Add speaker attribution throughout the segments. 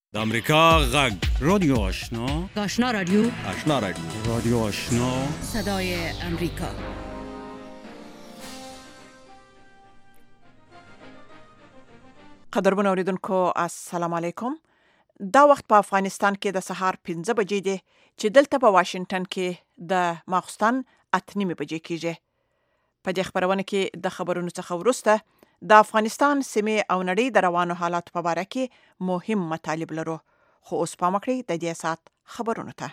Speaker 1: د امریکا غږ رادیو آشنا
Speaker 2: آشنا رادیو
Speaker 1: رادیو آشنا
Speaker 2: صدای امریکا.
Speaker 3: قدرمن اوریدونکو السلام علیکم. دا وخت په افغانستان کې د سهار 15 بجې دي چې دلته په واشنگټن کې د ماخستن 8:30 بجې کېږي. په دې خبرونه کې د خبرونو څخه وروسته د افغانستان سیمې او نړۍ د روانو حالات په اړه کې مهم مطالب لرو. خو اوس پام وکړئ د دې سات خبرونو ته.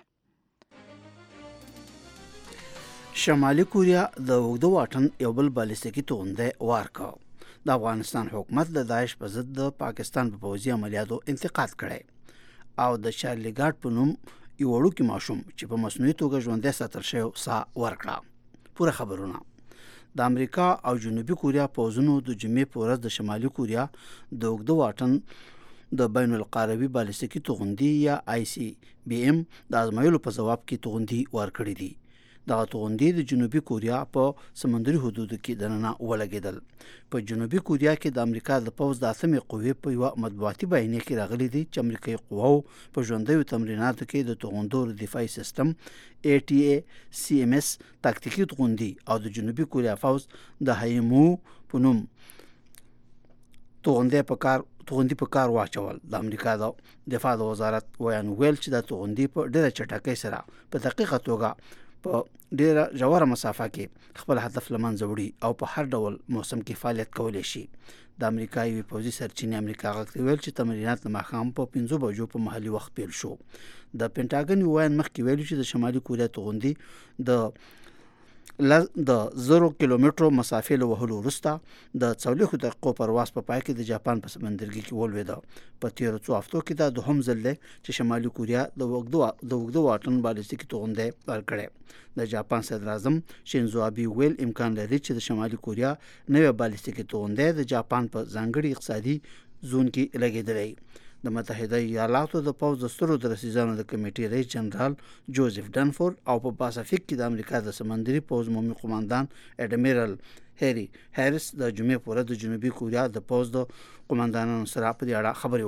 Speaker 4: شمالي کوریا د اوږده واټن یو بل بالستیکي توغنده وارکا. د افغانستان حکومت د داعش په ضد د پاکستان په پوځي عملیاتو انتقاد کړی او د چارلی ګارد په نوم یو وړوکی ماشوم چې په مصنوعي توګه ژوندی ساتل شوی سا ورکړه. پوره خبرونه. د امریکا او جنوبي کوریا پوځونو د جمعې په ورځ د شمالي کوریا د اوږده واټن د بین القاروي بالستیکي توغندي یا ICBM د ازمایلو په ځواب کې توغندي ورکړې دي. دغه توغندي د جنوبي کوریا په سمندري حدودو کې دننه ولګېدل. په جنوبي کوریا کې د امریکا د پوځ د 8مې قوې په یو مطبوعاتي بیانیه کې راغلي دي چې امریکایي قواو په ژوندیو تمریناتو کې د توغندو دفاعي سیستم ATACMS تاکتیکي توغندي او د جنوبي کوریا پوځ د هایمو په نوم توغندي په کار واچول. د امریکا د دفاع د وزارت ویل چې د توغندي په ډیره چټکۍ سره په دقیقه توګه په ډیره ژوره مسافه کې خپل هدف لمنځه وړي او په هر ډول موسم کې فعالیت کولی شي. د امریکایي پوځي سرچینې امریکا غږ ته ویل چې تمرینات د ماښام په 5 بجو په محلي وخت پیل شو. د پینټاګن وایي مخکې ویل چې د شمالي کوریا توغندي د 0 کیلومترو مسافې له وهلو وروسته د 40 دقیقو پرواز په پای کې د جاپان په سمندرګي کې ولوېده. په تیرو څو هفتو کې دا دوهم ځل دی چې شمالي کوریا د اوږده واټن بالستیکي توغندی ورکړی. د جاپان صدر اعظم شینزو آبی ویل امکان لري چې د شمالي کوریا نوې بالستیکي توغندی د جاپان په ځانګړي اقتصادي زون کې لګېدلی. د متحده ایالاتو د پوځ د سترو درسیزانو د کمیټې رئیس جنرال جوزف ډنفورد او په پاسفیک کې د امریکا د سمندري پوځ عمومي قماندان اډمیرل هری هریس د جمعې په ورځ د جنوبي کوریا د پوځ د قماندانانو سره په دې اړه خبرې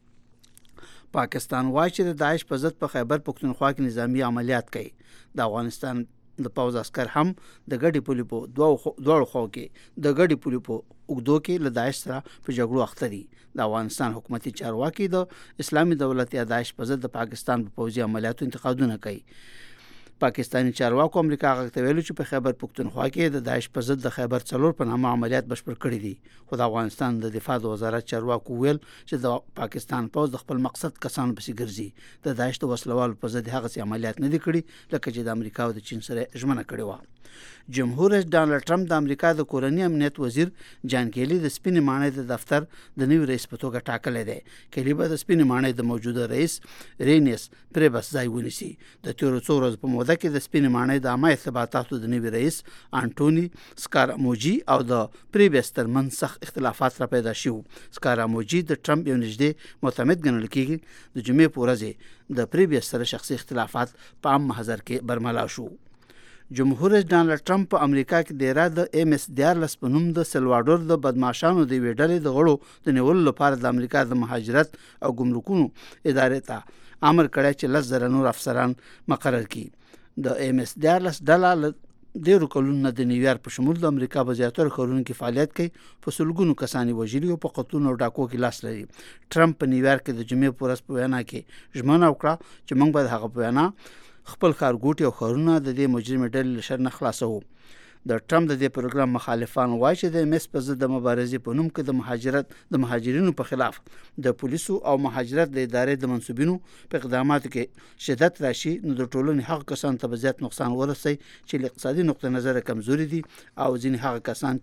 Speaker 4: وکړې. پاکستان وایي چې د داعش په ضد په خیبر پختونخوا کې نظامی عملیات کوي. د افغانستان د پوځ عسكر هم د ګډي پولي په دوړو خو کې د ګډي پولي په اوګدو کې له داعش سره په جګړو اخته دي. د افغانستان حکومتي چارواکي د اسلامي دولت یا داعش په ضد د پاکستان په پوځي عملیاتو انتقادونه کوي. پاکستاني چارواکو امریکا غږ ته ویلي چې په خیبر پختونخوا کې د داعش په ضد د خیبر 4 په نامه عملیات بشپړ کړي دي. خو د افغانستان د دفاع د وزارت چارواکو ویل چې د پاکستان پوځ د خپل مقصد کسانو پسې ګرځي. د داعش د وسلوالو په ضد هغه عملیات نه دي کړي لکه چې د امریکا او د چین سره ژمنه کړې و. جمهور رئیس ډانلډ ټرمپ د امریکا د کورنی امنیت وزیر جان کیلی د سپینې ماڼۍ د دفتر د نوي رئیس په توګه ټاکلی دی. کیلی به د سپینې ماڼۍ د موجوده رئیس رینیس پریبس ځای ونیسي. د تیرو څو ورځو په موده کې د سپینې ماڼۍ د عامه ارتباطاتو د نوي رئیس انټونی سکاراموجي او د پریبس ترمنځ سخت اختلافات را پیدا شوي. سکاراموجي د ټرمپ یو نږدې معتمد ګڼل کېږي. د جمعې په ورځ د پریبس سره شخصي اختلافات په عام محضر کې برملا شو. جمهور رئیس ډانلډ ټرمپ په امریکا کې د ایران د MS-14 په نوم د سلواډور د بدمعشانو د یوې ډلې د غړو د نیولو لپاره د امریکا د مهاجرت او ګمرکونو ادارې ته امر کړی چې 10,000 نور افسران مقرر کړي. د MS-14 ډله ډیرو کلونو د نیویارک په شمول د امریکا په زیاتره ښارونو کې فعالیت کوي. په سلګونو کسان وژلي او په قتلونو او ډاکو کې لاس لري. ټرمپ په نیویارک کې د جمعې په ورځ په وینا کې ژمنه وکړه چې موږ به هغه په وینا خپل ښارګوټي او ښارونه د دې مجرمې ډلې له شر نه خلاصوو. د ټرمپ د دې پروګرام مخالفان وایي چې د MS په ضد د مبارزې په نوم کې د مهاجرینو په خلاف د پولیسو او مهاجرت د ادارې د منصوبینو په اقداماتو کې شدت راشي نو د ټولنې هغه کسان ته به زیات نقصان ورسي چې له اقتصادي نقطه نظر کمزوري دي او ځینې هغه کسان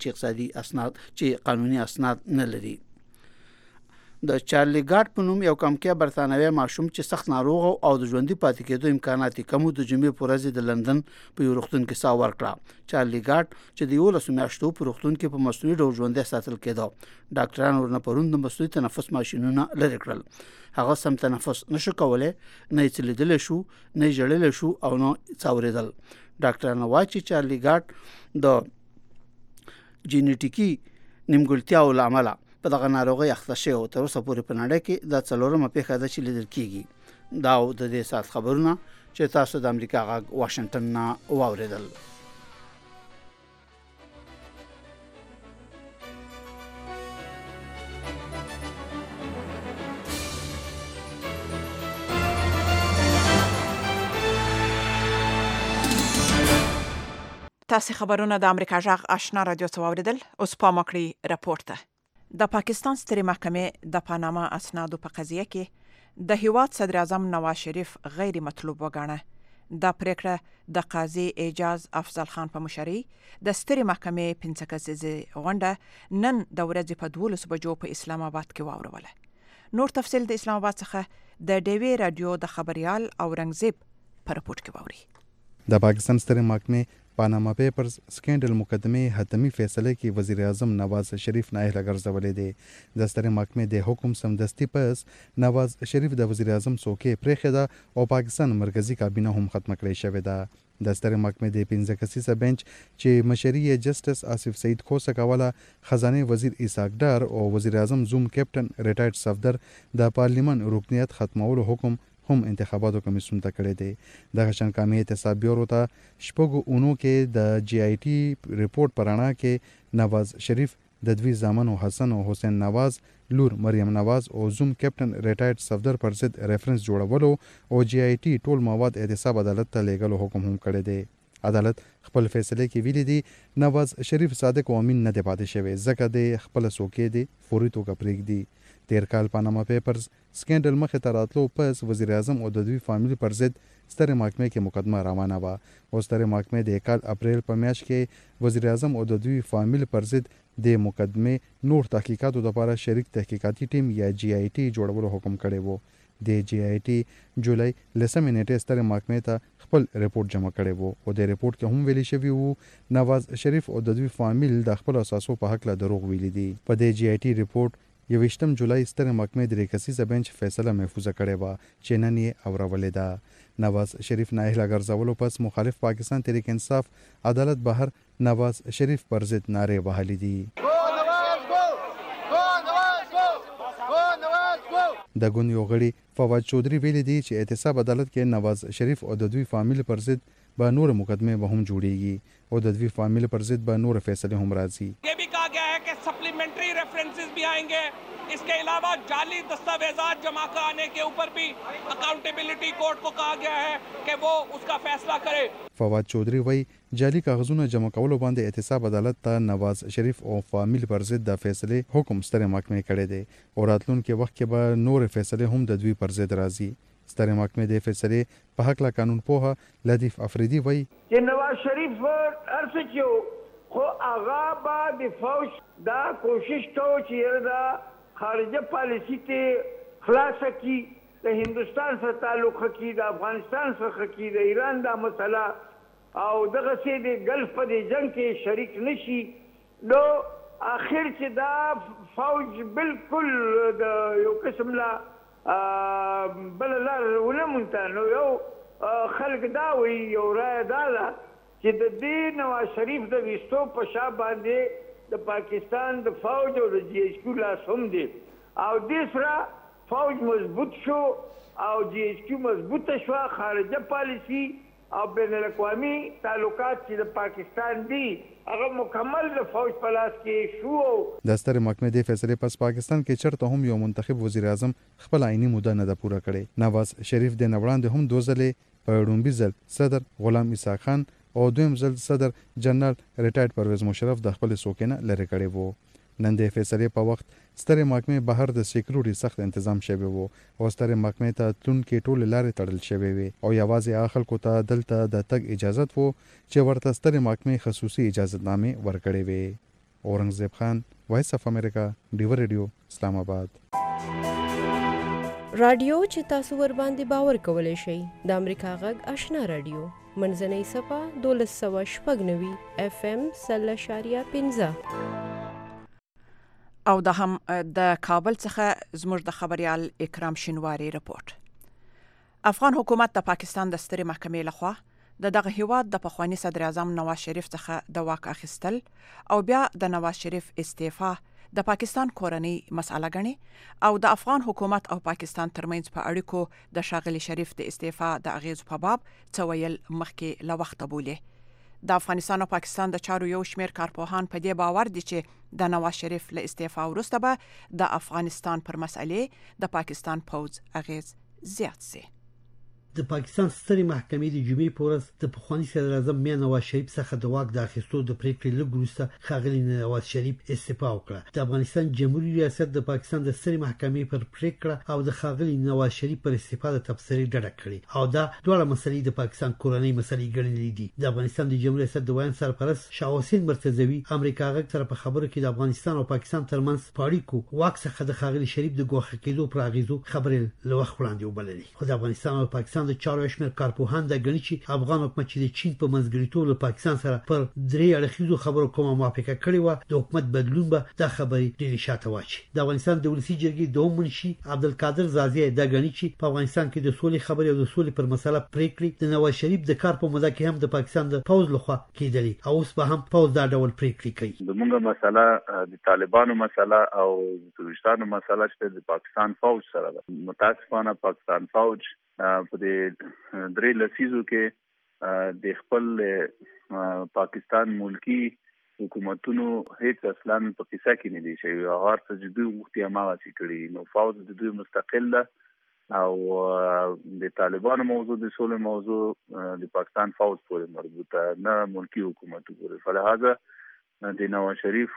Speaker 4: چې قانوني اسناد نه لري. د چارلی ګارد په نوم یو کمکیا برتانوي ماشوم چې سخت ناروغ او د ژوندۍ پاتې کېدو امکانات کم د جمعې په ورځ د لندن په یو روغتون کې سا ورکړه. چارلی ګارد چې د 11 میاشتو په روغتون کې په مصنوعي ډول ژوندی ساتل کېده. ډاکټران ورنه پرون د مصنوعي تنفس ماشینونه لرې کړل. هغه سم تنفس نشو کولای، نه یې لیدلی شو، نه یې ژړلی شو او نه څاورېدل. ډاکټران وایي چې چارلی ګارد د جینیټیکي نیمګړتیاو له امله په دغه ناروغي اخته شوی او تر اوسه پورې په نړۍ کې دا څلورمه پیښه ده چې لیدل کیږي. دا د دې سات خبرونه چې تاسو د امریکا غږ واشنگټن نه واوریدل.
Speaker 3: تاسو خبرونه د امریکا غږ آشنا رادیو څخه واوریدل. اوس پام وکړئ راپور ته. د پاکستان سترې محکمې د پاناما اسنادو په قضیه کې د هیواد صدر اعظم نواز شریف غیر مطلوب وګاڼه. دا پریکړه د قاضي اعجاز افضل خان په مشرۍ د سترې محکمې 15 کسیزه غونډه نن د ورځې په 12 بجو په اسلام آباد کې واوروله. نور تفصیل د اسلام آباد څخه د ډیوی رادیو د خبريال اورنګزیب په رپورت کې واوري.
Speaker 5: د پاکستان سترې محکمې پاناما پیپرز سکینډل مقدمه حتمی فیصله کې وزیر اعظم نواز شریف نائله ګرځولې دي. د سترې محکمې د حکم سمدستي پس نواز شریف د وزیر اعظم څوکۍ پرېښې ده او پاکستان مرکزی کابینه هم ختم کړې شوې ده. د سترې محکمې د 15 کسیزه بنچ چې مشري جسټس آصف سعید خوسه کوله خزانه وزیر اسحاق ډار او وزیر اعظم زوم کیپټن ریټایرډ صفدر د پارلیمان رکنیت ختمولو حکم هم انتخاباتو کمیسیون ته کړی دی. دغه شنکامې احتساب بیورو ته شپږو اونو کې د جی آی ټي ریپورت پرانا کې نواز شریف د دوی زامنو حسن او حسین نواز لور مریم نواز او زوم کیپټن ریټایرډ صفدر پر ضد ریفرنس جوړولو او جی آی ټي ټول مواد احتساب عدالت ته لیږلو حکم هم کړی دی. عدالت خپل فیصله کې ویلي دی نواز شریف صادق او امین نه دی پاتې شوی ځکه د خپل څوکۍ دی فوري توګه پرېږدي. تیر کال پاناما پیپرز سکینډل مخې ته راتلو پس وزیر اعظم او د دوی فامیل پر ضد سترې محکمې کې مقدمه روانه وه او سترې محکمې د کال اپریل په میاشت کې وزیر اعظم او د دوی فامیل پر ضد د مقدمې نور تحقیقاتو لپاره شریک تحقیقاتي ټیم یا جی آی ټي جوړولو حکم کړی وو. د جی آی ټي جولای 10 نیټې سترې محکمې ته خپل ریپورت جمع کړی وو او د ریپورت کې هم ویلي شوی وو نواز شریف او د دوی فامیل د خپل اساسو په حق له دروغ ویلي دي. په د جی آی ټي ریپورت 21 جولای سترې محکمې د ریکسیزه بنچ فیصله محفوظه کړې وه چې نن یې اورولې ده. نواز شریف نائله ګرځولو پس مخالف پاکستان تحریک انصاف عدالت بهر نواز شریف پر ضد نعرې وهلې دي. د ګوند یو غړي فواد چودري ویلي دي چې احتساب عدالت کې نواز شریف او د دوی فامیل پر ضد به نور مقدمه به هم جوړیږي او د دوی فامیل پر ضد به نور فیصله هم راځي.
Speaker 6: یہ بھی کہا گیا ہے کہ سپلیمنٹری ریفرنسز بھی آئیں گے. اس کے علاوہ جعلی دستاویزات جمع کرانے کے اوپر بھی اکاؤنٹیبلٹی کورٹ کو کہا گیا ہے کہ وہ اس کا فیصلہ کرے. فواد چودري وایي جعلي کاغذونه جمع کولو باندې احتساب عدالت ته نواز شریف او فامیل پر ضد د فیصله حکم سترې محکمې کړی دی او راتلونکي وخت کې به نور فیصله هم د دوی پر ضد راځي. سترې محکمې د فیصلې په حق لا قانون پوهه لطیف افریدي وایي
Speaker 7: چې نواز شریف ارڅ کیو خو هغه به د فوج دا کوشش کوي چې دا خارجه پالیسی ته خلاص کی د هندستان سره تعلق کی د افغانستان سره کی د ایران دا مسله او دغه سي د ګلف په جنگ کې شریک نشي. نو اخر چې دا فوج بالکل د یو قسم لا بل لار ولمنته نو یو خلک دا وی یو رای دا چې د دې نواز شریف د وستو په شا باندې د پاکستان د فوج او د جی ایچ کیو لاس هم دی او دې سره فوج مضبوط شو او جی ایچ کیو مضبوط شو. خارجه پالیسی او بین الاقوامی تعلقات چې د پاکستان دي هغه مکمل د فوج په لاس کې شو.
Speaker 5: د سترې محکمې د فیصلې پس پاکستان کې چرته هم یو منتخب وزیر اعظم خپل عیني موده نه ده پوره کړې. نواز شریف د نوړاندې هم دوه ځلې په لومړي ځل صدر غلام اسحاق خان او دویم ځل صدر جنرال ریټایرډ پرویز مشرف د خپل څوکۍ نه لرې کړی وو. نن د فیصلې په وخت سترې محکمې بهر د سکیورټي سخت تنظیم شوی وو او سترې محکمې ته تلونکي ټول لارې تړل شوی وي او یوازې خلکو ته دلته د تګ اجازه وو چې ورته سترې محکمې خصوصي اجازهنامې ورکړې وي. اورنګزیب خان وایس اف امریکا ډیو ریډیو اسلام آباد.
Speaker 8: رادیو چې تاسو ور باندې باور کولای شئ د امریکا غږ آشنا رادیو منځنۍ صفه 1290 اف ام 0.15
Speaker 3: او د هم د کابل څخه زموږ د خبريال اکرام شینواری رپورت. افغان حکومت د پاکستان د سترې محکمې لخوا دغه هیواد د پخوانی صدر اعظم نواز شریف څخه د واک اخیستل او بیا د نواز شریف استعفا د پاکستان کورنۍ مسأله غني او د افغان حکومت او پاکستان ترمنځ په اړیکو د شاغلي شریف د استعفا د اغیز په باب څویل مخکې له وخت بوله. د افغانستان او پاکستان د چارو یو شمېر کارپوهان په دې باور دي چې د نواز شریف له استعفا وروسته به د افغانستان پر مسئلې د پاکستان پوز اغیز زیات سي.
Speaker 9: د پاکستان سترې محکمې د جمعې په ورځ د پخواني صدر اعظم میا نواز شریف څخه د واک د اخیستو د پریکړې لږ وروسته ښاغلي نواز شریف استعفا وکړه. د افغانستان جمهوریت ریاست د پاکستان د سترې محکمې پر پریکړه او د ښاغلي نواز شریف پر استعفا د تبصرې ډډه کړې او دا ډول مسلې د پاکستان کورنۍ مسلې ګڼلې دي. د افغانستان د جمهوریت ریاست د ویان سرپرست شاه حسین مرتضوی امریکا غږ سره په خبرو کې د افغانستان او پاکستان ترمنځ په اړیکو واک څخه د ښاغلي شریف د ګوښه کېدو پر اغیزو خبرې له وخت وړاندې وبللې. خو د افغانستان او پاکستان د چارو شمېر کارپوهان د غني چې افغان حکومت چې د چین په منځګړیتوب له پاکستان سره پر درې اړخیزو خبرو کومه موافقه کړې و د حکومت بدلون به د خبرې ډېر شاته واچي. د افغانستان د ولسی جرګې دوم منشي عبدالقادر زازی د غني چې په افغانستان کې د سولې خبرې او د سولې پر مسله پریکړې د نواز شریف د کار په موده کې هم د پاکستان د پوز لخوا کېدلې او اوس به هم پوز دا ډول پریکړې کوي.
Speaker 10: زموږه مسله د طالبانو مسله او د ترکستان مسله چې د پاکستان فوج سره ده. متاسفانه پاکستان فوج په دې درې لسیزو کې د خپل پاکستان ملکی حکومتونو هیڅ اصلا په قصه کې نه دي شوی. هغه څه چې دوی وختي هغه څه کړی نو فوج د دوی مستقل ده او د طالبانو موضوع د سولې موضوع د پاکستان فوج پورې مربوطه نه ملکی حکومت پورې. فلهذا د نواز شریف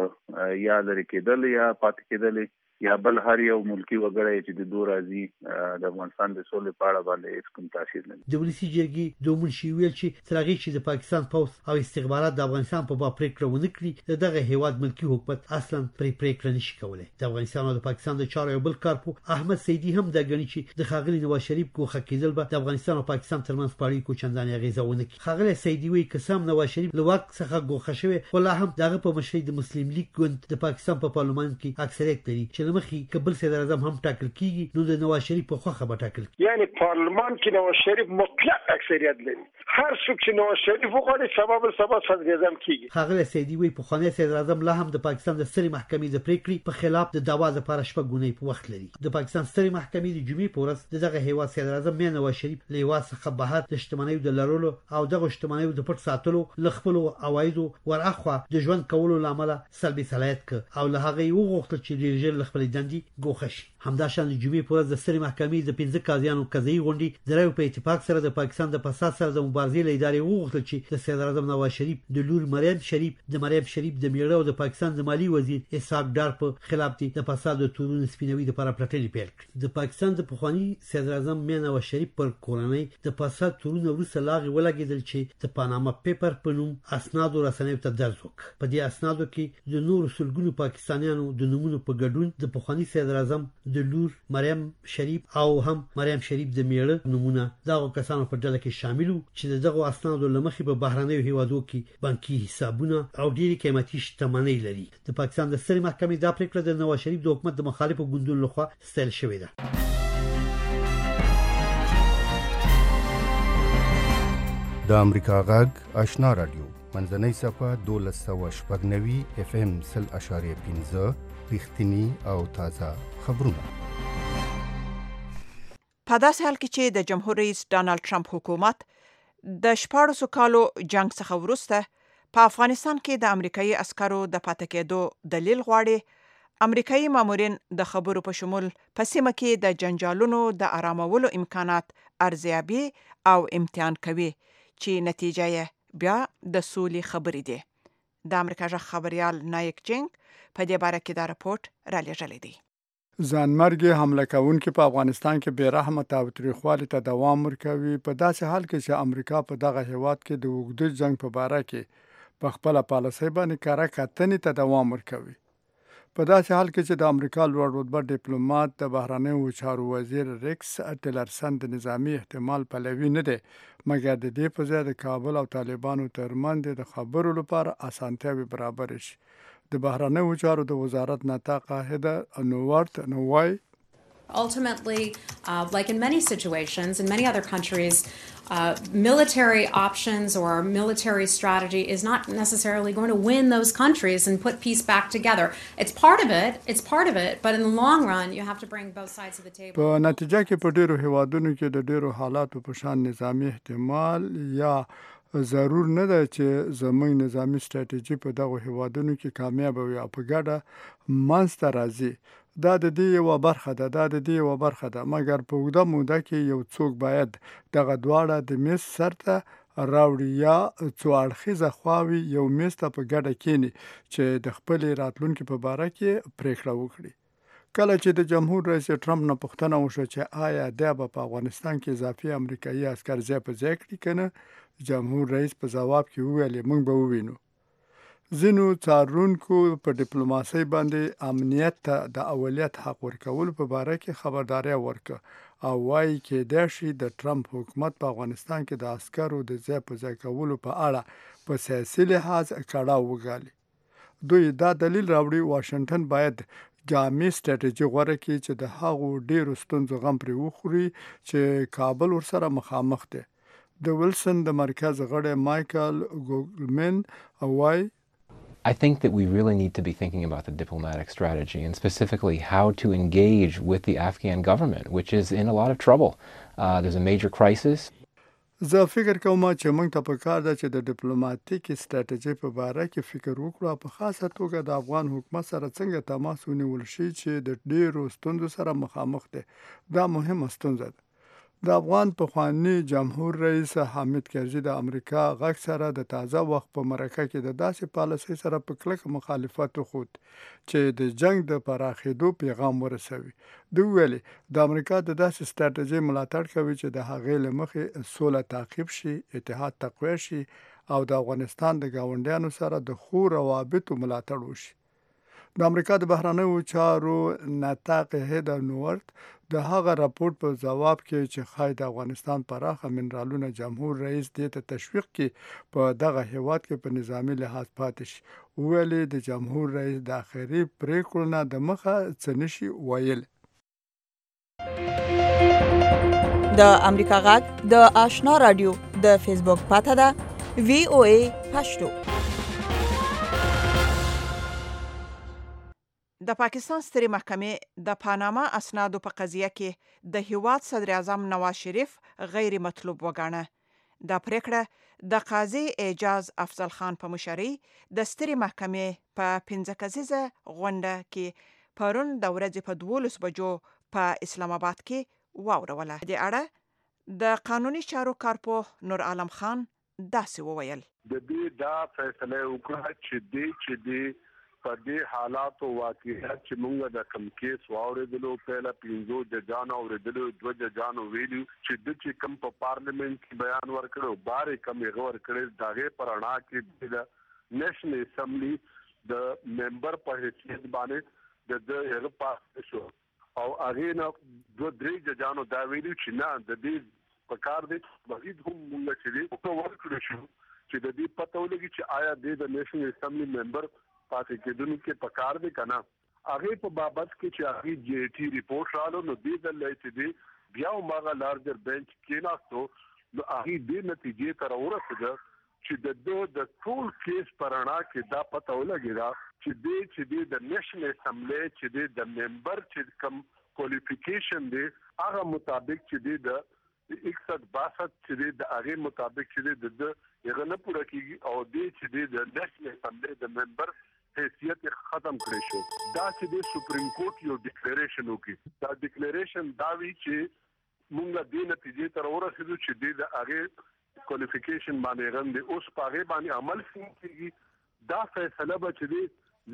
Speaker 10: یا لري کېدل یا پاتې کېدل یا بل هر یو ملکی وګړی چې د دوه راځي د افغانستان د سولې په اړه باندې هیڅ کوم تاثیر نه لري.
Speaker 9: د ولسی جرګې دوه منشي ویل چې ترغی چې د پاکستان پوز او استخبارات د افغانستان په باب پریکړه ونه کړي دغه هیواد ملکی حکومت اصلا پریکړه نشي کولای. د افغانستان او د پاکستان د چارو یو بل کارپو احمد سیدی هم د غنی چې د ښاغلي نواز شریف ګوښه کېدل به د افغانستان او پاکستان ترمنځ په اړیکو چندانې اغیزه ونه کړي. ښاغلي سیدی وایي که سم نواز شریف له واک څخه ګوښه شوی ولا هم دغه په مشرۍ د مسلم لیگ ګوند د پاکستان په پارلمان کې اکثریت لري چې لمخي کبل صدر اعظم هم ټاکل کیږي نو د نواز شریف په خوخه به ټاکل کیږي.
Speaker 7: یعنی پارلمان کې نواز شریف مطلق اکثریت لري. هر څوک چې نواز شریف وغواړي سبب صدر اعظم کیږي.
Speaker 9: ښاغلي سیدی وایي په خانه صدر اعظم لا هم د پاکستان د سترې محکمې د پریکړې په خلاف د دعوا لپاره شپږ ګونې په وخت لري. د پاکستان سترې محکمې د جمعې په ورځ دغه هیواد صدر اعظم میا نواز شریف له هیواد څخه بهر د شتمنیو د لرلو او دغه شتمنیو د پټ ساتلو ل خپل عوایدو ورأخوا د ژوند کولو لامل سلبي صلاحیت ک او له هغه یو غوښتل چې ډیر ژر خپل دندې ګوښه شي. همداشان د جمعې په ورځ د سترې محکمې د 15 قاضیانو قضایي غونډې د رايو په اتفاق سره د پاکستان د فساد سره د مبارزې له ادارې وغوښتل چې د صدر اعظم نواز شریف د لور مریم شریف د میړه او د پاکستان د مالی وزیر اسحاق ډار په خلاف د فساد او تورون سپینوي لپاره پلټنې پیل کړې. د پاکستان د پخوانی صدر اعظم میا نواز شریف پر کورنۍ د فساد تورون وروسته لاغي ولګیدل چې د پاناما پیپر په نوم اسناد رسنیو ته درز وکړ. په دې اسنادو کې د نور سلګونو پاکستانیانو د نومونو په ګډون د پخوانی صدر اعظم د لور مریم شریف او هم مریم شریف د میړه نمونه دغه کسانو په ډله کې شامل وو چې دغه اسنادو لمخې په بهرنیو هیوادو کې بانکي حسابونه او ډېری قیمتي شتمنۍ لري. د پاکستان د سترې محکمې دا پریکړه د نواز شریف د حکومت د مخالفو ګوندونو لخوا ستایل شوې ده.
Speaker 11: د امریکا غږ آشنا رادیو منځنۍ صفه 1290 FM 0.15 رښتینی او تازه خبرونه.
Speaker 3: په داسې حال کې چې د جمهور رئیس ډانلډ ټرمپ حکومت د 14 کالو جنگ څخه وروسته په افغانستان کې د امریکایي عسکرو د پاتې کېدو دلیل غواړي، امریکایي مامورین د خبرو په شمول په سیمه کې د جنجالونو د آرامولو امکانات ارزیابي او امتحان کوي چې نتیجه یې بیا د سولې خبرې دي. د امریکا ژغ خبريال نایک جنگ په دې باره کې دا راپورټ را لېږلی دی.
Speaker 12: ځانمرګي حمله کوونکي په افغانستان کې بې رحمه تاوتریخوالي ته دوام ورکوي په داسې حال کې چې امریکا په دغه هیواد کې د اوږده جنگ په باره کې په خپله پالیسۍ باندې کره کتنې ته دوام ورکوي. په داسې حال کې چې د امریکا لوړ رتبه ډیپلوماټ د بهرنیو چارو وزیر ریکس ټیلرسن د نظامی احتمال پلوي نه دی، مګر د دې په ځای د کابل او طالبانو ترمنځ د خبرو لپاره اسانتیاوې برابر شي. د بهرنیو چارو د وزارت ناطقه هیده نوورت نووای
Speaker 13: Ultimately, like in many situations, in many other countries, military options or military strategy is not necessarily going to win those countries and put peace back together. It's part of it, but in the long run you have to bring both sides of the table.
Speaker 12: په نتیجه کې په ډیرو هیوادونو کې د ډیرو حالاتو په شان نظامی احتمال یا ضرور نه ده چې زموږ نظامی ستراتیژي په دغه هیوادونو کې کامیاب وي او په ګډه منځته راځي. دا د دې یوه برخه ده مګر په اوږده موده کې یو څوک باید دغه دواړه د میز سر ته راوړي یا څو اړخیزه خواوې یو میز ته په ګډه کینی چې د خپلې راتلونکي په باره کې پریکړه وکړي. کله چې د جمهور رئیس ټرمپ نه پوښتنه وشوه چې آیا دی به په افغانستان کې اضافي امریکایي عسکر ځای په ځای کړي که نه، جمهور رئیس په ځواب کې وویل موږ به ووینو. ځینو څارونکو په ډیپلوماسۍ باندې امنیت ته د اولویت حق ورکولو په باره کې خبرداری ورکړه او وایي کېدای شي د ټرمپ حکومت په افغانستان کې د عسکرو د ځای په ځای کولو په اړه په سیاسي لحاظ کړاو وګالي. دوی دا دلیل راوړي واشنګټن باید جامع ستراتیژي غوره کړي چې د هغو ډیرو ستونزو غم پرې وخوري چې کابل ورسره مخامخ دی. د ویلسن د مرکز غړی مایکل ګوګلمن وایي
Speaker 14: I think that we really need to be thinking about the diplomatic strategy and specifically how to engage with the Afghan government, which is in a lot of trouble. There's a major crisis.
Speaker 12: زه فکر کوم چې موږ ته پکار ده چې د ډیپلوماټیک ستراتیژي په باره کې فکر وکړو، په خاصه توګه د افغان حکومت سره څنګه تماس ونیول شي چې د ډیرو ستونزو سره مخامخ دی. دا مهمه ستونزه ده. د افغان پخوانی جمهور رئیس حامد کرزي د امریکا غږ سره د تازه وخت په مرکه کې د داسې پالیسۍ سره په کلکه مخالفت وښود چې د جنگ د پراخېدو پیغام ورسوي. دوی ویلي د امریکا د داسې ستراتیژۍ ملاتړ کوي چې د هغې له مخې سوله تعقیب شي، اتحاد تقویه شي او د افغانستان د ګاونډیانو سره د ښو روابطو ملاتړ وشي. د امریکا د بهرنیو چارو نطاق هیدا نورت د هغه راپورټ په ځواب کې چې ښایي د افغانستان پراخه منرالونه جمهور رئیس دې ته تشویق کړي په دغه هیواد کې په نظامی لحاظ پاتې شي. ویلي د جمهور رئیس د آخري پریکړو نه د مخه څه نشي ویل.
Speaker 3: د امریکا غږ د آشنا رادیو د فیسبوک پاته ده VOA پښتو. د پاکستان سترې محکمې د پاناما اسنادو په قضیه کې د هیواد صدر اعظم نواز شریف غیر مطلوب وګاڼه. دا پریکړه د قاضي اعجاز افضل خان په مشرۍ د سترې محکمې په 15 کسیزه غونډه کې پرون د ورځې په 12 بجو په اسلام آباد کې واوروله. د اړه د قانوني چارو کارپوه نور عالم خان داسې وویل:
Speaker 15: د دې دا فیصله وکړه چې د په دې حالاتو واقعیت چې موږ د کم کیس واوریدلو پهله 15 ججانو اوریدلو 2 ججانو ویلو چې د چې کم په پارلیمنت کې بیان ورکړو بارې کم یې ورکړل داغه پرانا کې د نېشنل اسمبلی د ممبر په حیثیت باندې د هغه پاس شو او هغه نه 2-3 ججانو دا ویلو چې نه د دې په کار دې مزید هم موږ چې په ورکړو شو چې د دې پته ولګي چې آیا د نېشنل اسمبلی ممبر پاتې کېدونکو کې پکار دی کنه. هغه په بابت کې چې هغه جی ټي ریپورت رالو نو دې د لایټ دی بیا ماغه لارجر بنچ کې ناستو نو هغه دې نتیجې تر ورسېده چې د ټول کیس پرانا کې دا پته ولګیدا چې د نېشنل اسمبلی چې د ممبر چې کم کوالیفیکیشن دی هغه مطابق چې د 162 چې د هغه مطابق چې د هغه نه پوره کیږي او د د نېشنل اسمبلی د ممبر حیثیت ختم کړی شو. دا چې د سپریم کورټ یو ډیکلیریشن وکړي دا ډیکلیریشن دا وی چې موږ د نتیجې تر ورسېدو چې د هغه کوالیفیکیشن باندې غندي اوس په هغه باندې عمل کیږي. دا فیصله به چې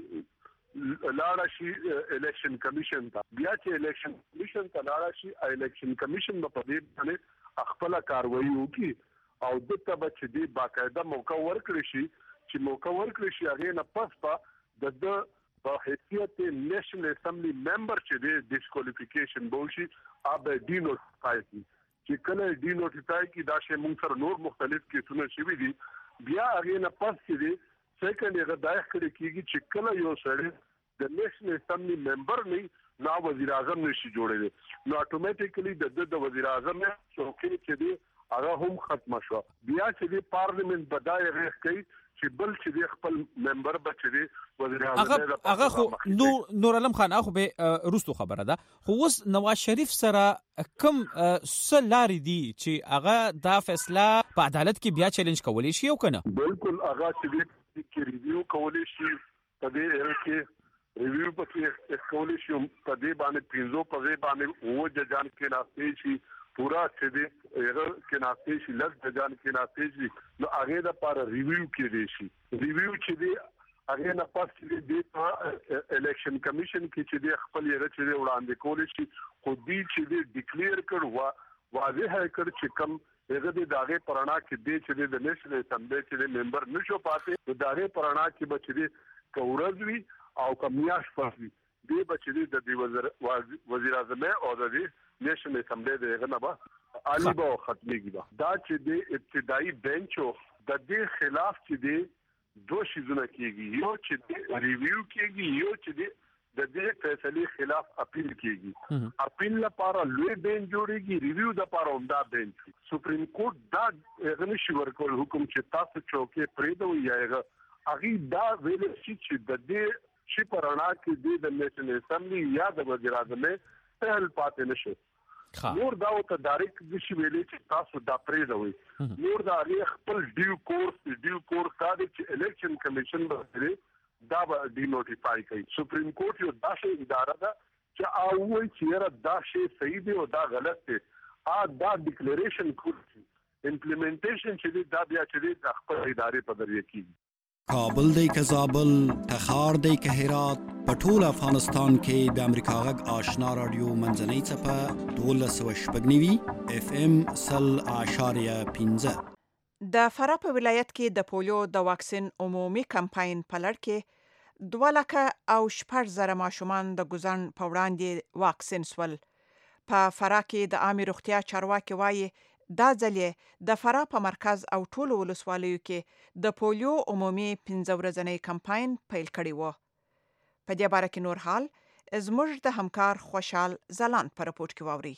Speaker 15: لاندې لاړه شي الیکشن کمیشن ته بیا چې الیکشن کمیشن ته لاړه شي الیکشن کمیشن په دې باندې خپل کاروایی وکړي او دته به چې د باقاعده موقع ورکړي شي چې موقع ورکړي شي هغه نه پس د په حیثیت نېشنل اسمبلی ممبر چې د ډیسکوالیفیکیشن بوشي اب ډینوټیفای چې کله ډینوټیفای کی دا شی موږ سره نور مختلف کیسونه شوي دي بیا هغه نه پس چې سیکنډ هغه دایښ کړي کیږي چې کله یو سړی د نېشنل اسمبلی ممبر نه وزیر اعظم نشي جوړېږي نو اتوماتیکلی د وزیر اعظم نه څوکۍ چې دی هغه هم ختم شو. بیا چې د پارلیمنت بدای غږ کوي چې بل چې د خپل ممبر بچي وزیر اعظم
Speaker 16: هغه خو نور علم خان هغه به روستو خبره ده. خو اوس نواز شریف سره کوم سلاري دي چې هغه دا فیصله په عدالت کې بیا چیلنج کولی شي او کنه؟
Speaker 15: بالکل هغه چې ریویو کولی شي په دې کې ریویو پکې کولی شي په دې باندې پینځو په دې باندې و ججان کې ناشې شي پورا چې دې هغه کې ناشې شي لږ ججان کې ناشې شي نو هغه د لپاره ریویو کې دی شي ریویو چې دې هغه نه پاس چې دې الیکشن کمیشن کې چې دې خپل یې چې وړاندې کولی شي خو دې چې دې ډیکلیئر کړ واضح کړ چې کم هغه د داغه پرانا کې دې چې د نېشنل اسمبلی چې ممبر نشو پاتې د داغه پرانا کې بچي کورزوي او کمیاش پاسوي دې بچي د وزیر اعظم او د نېشنل اسمبلی دغه نه به عالی به ختميږي دا چې د ابتدایي بنچو د دې خلاف چې د دوه شیزونه کېږي یو چې ریویو کېږي یو چې د دې فیصله خلاف اپیل کېږي اپیل لپاره لوی بنچ جوړيږي ریویو د لپاره عمده بنچ سپریم کورټ دا غني شي ورکول حکم چې تاسو چوکې پریدو یا هغه دا ویل چې د دې شي پرانا کې د نېشنل اسمبلی یا د وزیر اعظم سهل پاتې نشي نور دا ته ډایرکټ د شي ویلې چې تاسو دا پریدوي نور دا خپل ډیو کورس دا چې الیکشن کمیشن به دا به ډی نوټیفای کوي سپریم کورټ یو داسې اداره ده چې اووي چې دا شی صحیح دی او دا غلط دی دا ډیکلیریشن کوي امپلیمنټیشن چې دا بیا چې خپل ادارې په ذریعہ کیږي
Speaker 1: کابل دی که زابل تخار دی که هرات په ټول افغانستان کې د امریکا غږ آشنا رادیو منځنۍ څپه 1290 اف ام 0.15
Speaker 3: د فراه په ولایت کې د پولیو د واکسین عمومي کمپاین په لړ کې 2,000 ماشومان د ګوزن په وړاندې واکسین سول. په فراه کې د عامه روغتیا چارواکي وایي دا ځلې د فراه په مرکز او ټولو ولسوالیو کې د پولیو عمومي 15 ورځنی کمپاین پیل کړی و. په دې باره کې نور حال زموږ د همکار خوشحال زلان په رپورټ کې واوري.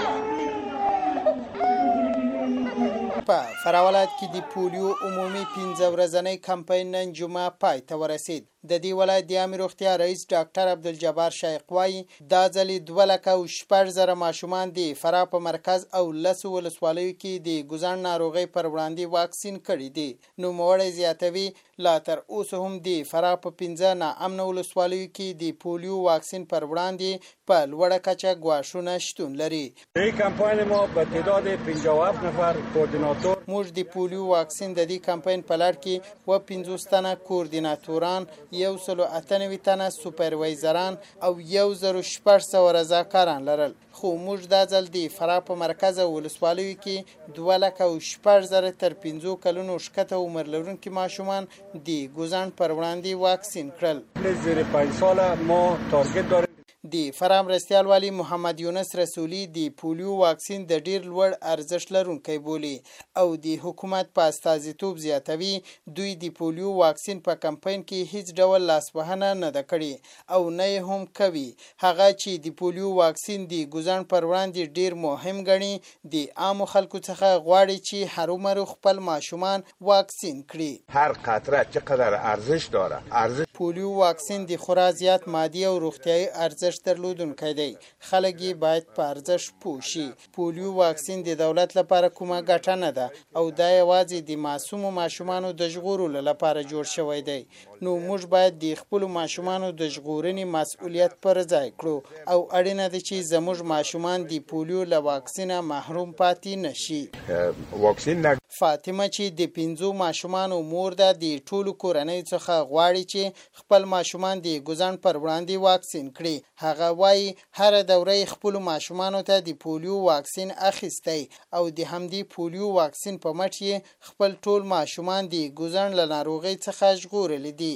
Speaker 17: په فراه ولایت کې د پولیو عمومي 15 ورځنی کمپاین نن جمعه پای ته ورسید. د دې ولایت د عامه روغتیا رئیس ډاکټر عبدالجبار شایق وایي دا ځلې 2,000 ماشومان د فراه په مرکز او 10 ولسوالیو کې د ګوزن ناروغۍ پر وړاندې واکسین کړي دي. نوموړی زیاتوي لا تر اوسه هم د فراه په 15 ناامنه ولسوالیو کې د پولیو واکسین پر وړاندې په لوړه کچه ګواښونه شتون لري.
Speaker 18: دې کمپاین ما په تعداد 57 نفر کوردیناتور
Speaker 17: موږ د پولیو واکسین د دې کمپاین په لړ کې 50 تنه کوردیناتوران 198 تنه سوپروایزران او 1,600 رضاکاران لرل. خو موږ دا ځل د فراه په مرکز او ولسوالیو کې 2,000 تر 15 کلونو ښکته عمر لرونکي ماشومان د ګوزن پر وړاندې واکسین کړل.
Speaker 18: زیر 5 ساله ما تارگت داریم.
Speaker 17: د فراه مرستیال والی محمد یونس رسولی د پولیو واکسین د ډیر لوړ ارزښت لرونکی بولي او د حکومت په استازیتوب زیاتوي دوی د پولیو واکسین په کمپاین کې هیڅ ډول لاسوهنه نه ده کړې او نه هم کوي. هغه چې د پولیو واکسین د ګوزن پر وړاندې ډیر مهم ګڼي د عامو خلکو څخه غواړي چې هرومرو خپل ماشومان واکسین کړي.
Speaker 19: هر قطره چقدر ارزش داره.
Speaker 17: پولیو واکسین د خورا زیات مادي او روغتیايي ارزښت درلودونکی دی. خلک یې باید په ارزښت پوه شي. پولیو واکسین د دولت لپاره کومه ګټه نه ده او دا یوازې د معصومو ماشومانو د ژغورلو لپاره جوړ شوی دی. نو موږ باید د خپلو ماشومانو د ژغورنې مسؤلیت پر ځای کړو او اړینه ده چې زموږ ماشومان د پولیو له واکسینه محروم پاتې نشي. فاطمه چې د 15 ماشومانو مور ده د ټولو کورنۍ څخه غواړي چې خپل ماشومان د ګوزن پر وړاندې واکسین کړي. هغه وایي هر دوره خپل ماشومانو ته د پولیو واکسین اخیستی او د همدې پولیو واکسین په مټ یې خپل ټول ماشومان د ګوزن له ناروغۍ څخه ژغورلي دي.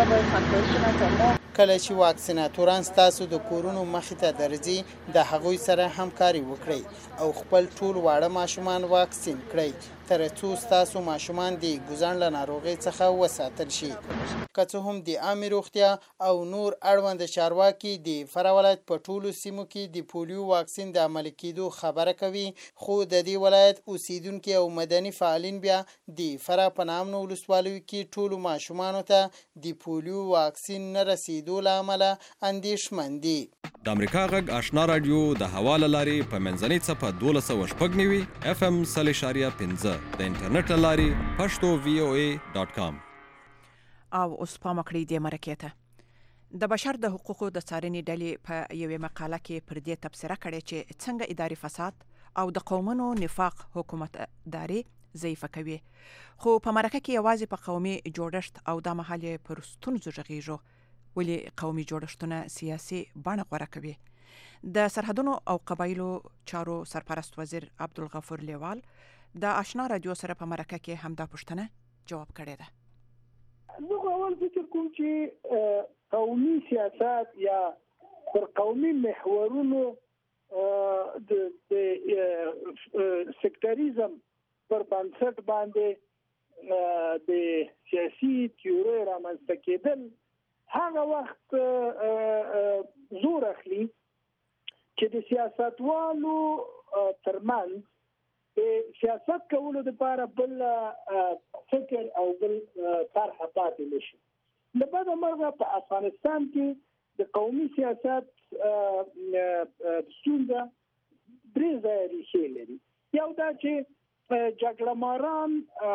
Speaker 17: کله چې واکسیناتوران ستاسو د کورونو مخې ته درځي د هغوی سره همکاري وکړئ او خپل ټول واړه ماشومان واکسین کړئ. تر څو ستاسو ماشومان د ګوزن له ناروغۍ څخه وساتل شي. که څه هم د عامې روغتیا او نور اړوند چارواکي د فراه ولایت په ټولو سیمو کې د پولیو واکسین د عملي کېدو خبره کوي، خو د دې ولایت اوسیدونکي او مدني فعالین بیا د فراه په نامنو ولسوالیو کې ټولو ماشومانو ته د پولیو واکسین نه رسیدو له امله اندېښمن دي.
Speaker 20: د امریکا غږ آشنا رادیو د هوا له لارې په منځنۍ څپه 1290 FM 0.5 د انټرنیټ له لارې pashto.voa.com.
Speaker 3: او اوس پام کړئ د مرکې ته د بشر د حقوقو د څارنې ډلې په یوې مقاله کې پر دې تبصره کړې چې څنګه اداري فساد او د قومونو نفاق حکومتداري ضعیفه کوي، خو په مرکه کې یوازې په قومي جوړښت او د محل پر ستونزو غږیږو، ولې قومي جوړښتونه سیاسي بڼه غوره کوي. د سرحدونو او قبایلو چارو سرپرست وزیر عبدالغفور لیوال د آشنا رادیو سره په مرکه کې همدا پوښتنه جواب کړې ده.
Speaker 21: زه اول فکر کوم چې قومي سیاست یا پر قومي محورونو د سیکټریزم پر بنسټ باندې د سیاسي تیوري رامنځته کېدل هغه وخت زور اخلي چې د سیاستوالو ترمنځ سیاست کولو لپاره بل فکر او بل طرح پاتې نشي. له بعد مرغه په افغانستان کې د قومي سیاست ستونزه درې ځایه ریښې لري. یو دا چې جګړه ماران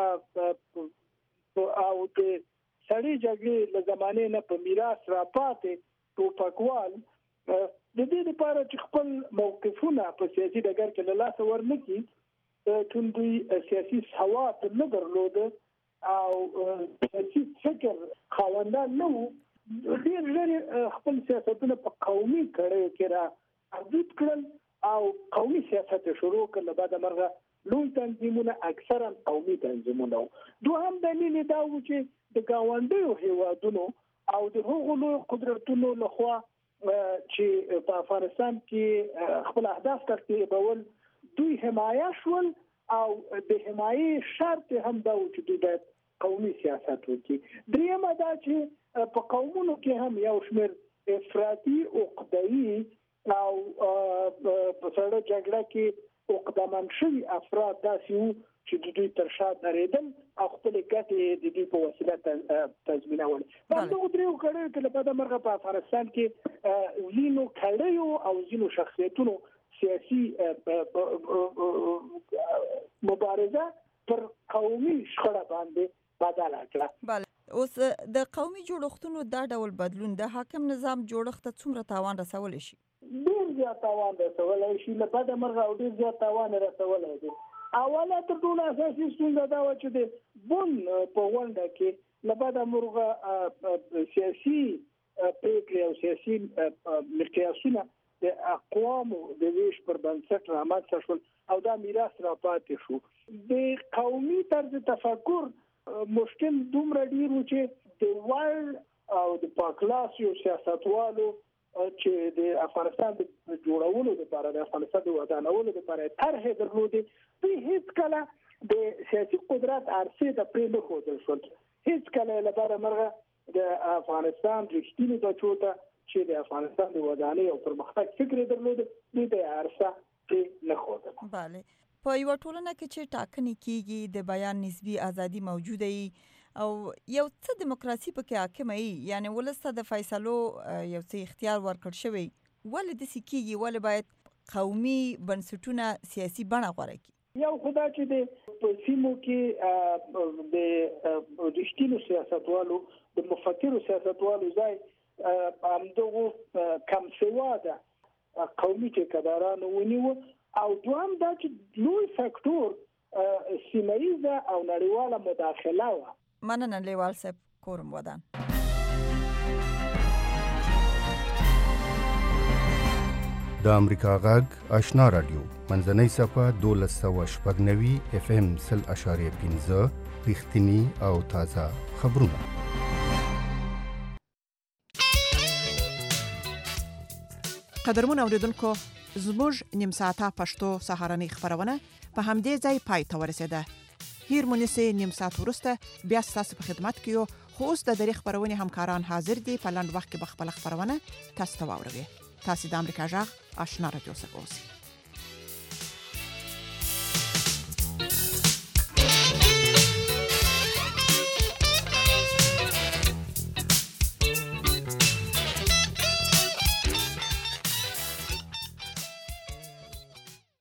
Speaker 21: او د سړې جګړې له زمانې نه په میراث راپاتې ټوپکوال د دې لپاره چې خپل موقفونه په سیاسي ډګر کې له لاسه ورنکړي، چون دوی سیاسي سواد نه درلوده او سیاسي فکر خاوندان نه وو، ډېر ژر خپل سیاستونه په قومي کړیو کې را محدود کړل او قومي سیاست شروع کړل. له بعده مرغه لوی تنظیمونه اکثرا قومي تنظیمونه وو. دوهم دلیل دا و چې د ګاونډیو هیوادونو او د هغو لوی قدرتونو لخوا چې په افغانستان کې خپل اهداف تعقیبول دوی حمایه شول او د حمایې شرط هم دا و چې دوی باید قومي سیاست وکړي. درېیمه دا چې په قومونو کې هم یو شمېر افراطي عقده‌يي او په سړه جګړه کې عقده‌مند شوي افراد داسې وو چې دوی تر شا درېدل او خپلې ګټې د دوی په وسیله تضمینول. په دغو دریو کړیو کې له بعده مرغه په افغانستان کې ځینو کړیو او ځینو شخصیتونو سیاسي مبارزه پر قومي شخړه باندې بدله کړه.
Speaker 22: بله، اوس د قومي جوړښتونو دا ډول بدلون د حاکم نظام جوړښت ته څومره تاوان رسولی شي؟
Speaker 21: ډېر زیات تاوان رسولی شي، له بده مرغه او ډېر زیات تاوان رسولی دی. اوله تر ټولو اساسي ستونزه دا وه چې د بن په غونډه کې له بده مرغه سیاسي پرېکړې او سیاسي مقیاسونه د اقوامو د ویش پر بنسټ رامنځته شول او دا میراث راپاتې شو. د قومي طرز تفکر مشکل دومره ډېر و چې د ورلډ او د پاکلاسیو سیاستوالو چې د افغانستان د جوړولو لپاره د افغانستان د ودانولو لپاره طرحې درلودې، دوی هیڅ کله د سیاسي قدرت عرصې ته پرې نه ښودل شول. هیڅ کله له بده مرغه د افغانستان رښتیني بچو ته چې د افغانستان د ودانۍ او پرمختګ فکر درلوده دوی ته عرصه پرې نه ښودله.
Speaker 22: بله، په یوه ټولنه کې چې ټاکنې کیږي د بیان نسبي ازادي موجوده وي او یو څه دیموکراسي پکې حاکمه وي، یعنې ولس ته د فیصلو یو څه اختیار ورکړل شوی، ولې داسې کیږي؟ ولې باید قومي بنسټونه سیاسي بڼه غوره کړي؟
Speaker 21: یو خدا چې د سیمو کې د رښتینو سیاستوالو د مفکرو سیاستوالو ځای همدغو کم سواده قومي ټیکهدارانو ونیو، او دوهم دا چې لوی فاکتور سیمه ییزه او نړیواله مداخله وه.
Speaker 22: مننه لیوال صاحب، کورم ودان.
Speaker 11: د امریکا غږ آشنا رادیو منځنۍ صفه 1290 FM 0.5 رښتینی او تازه خبرونه.
Speaker 3: قدرمن اوریدونکو، زموږ نیم ساعته پښتو سهارنۍ خبرونه په همدې ځای پای ته ورسېده. هیر مونسه نیم ساعت ورسته بیا تاسو په خدمت کې یو. خو اوس د دری خبرونه همکاران حاضر دي په لاند وخت کې بخپل خبرونه تاسو ته واوروي. تاسو د امریکا جغ آشنا رادیو څخه اوسئ.